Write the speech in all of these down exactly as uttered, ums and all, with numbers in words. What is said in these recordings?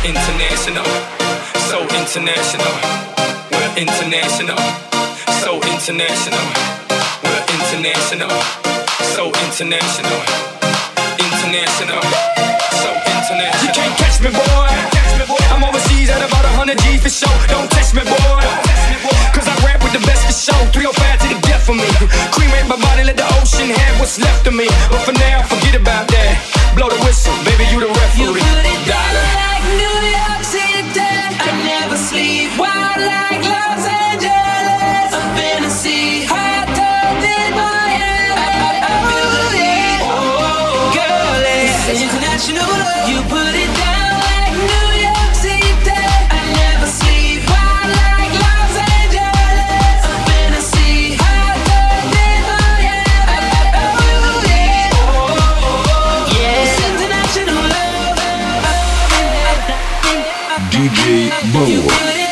international, so international. We're international, so international. We're international, so international. International, so international. You can't catch me, boy. I'm overseas at about a hundred G's for show. Don't test me, boy. Cause I rap with the best for show. three oh five to the death for me. Cremate my body, let the ocean have what's left of me. But for now, forget about that. Blow the whistle, baby, you the referee. You put it down like New York City. I never sleep. Wild like Los Angeles. A fantasy. Hotter than Miami. I, I, I feel it. Oh, girl, it's international love. You put it down like New York City. I never sleep. Wild like Los Angeles. A fantasy. Hotter than Miami. I, I, I feel it. Oh, yeah. It's international love. D J Bow.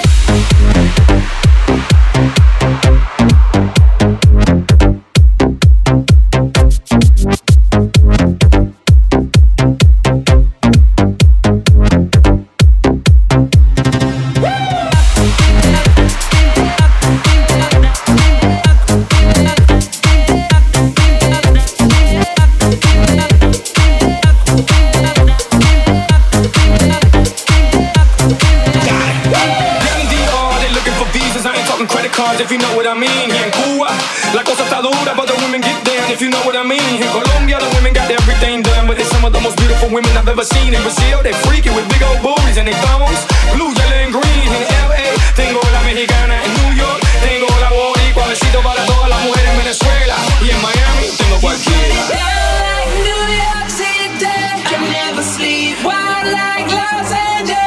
If you know what I mean, here in Cuba, la cosa está dura, but the women get down. If you know what I mean, here in Colombia, the women got everything done. But they're some of the most beautiful women I've ever seen. In Brazil, they freaky with big old booties and they thumbs, blue, yellow, and green. In L A, tengo la mexicana. In New York, tengo la boricua. Besito para todas las mujeres en Venezuela. Y en Miami, tengo cualquiera. Down like New York City. I never sleep. Wild like Los Angeles.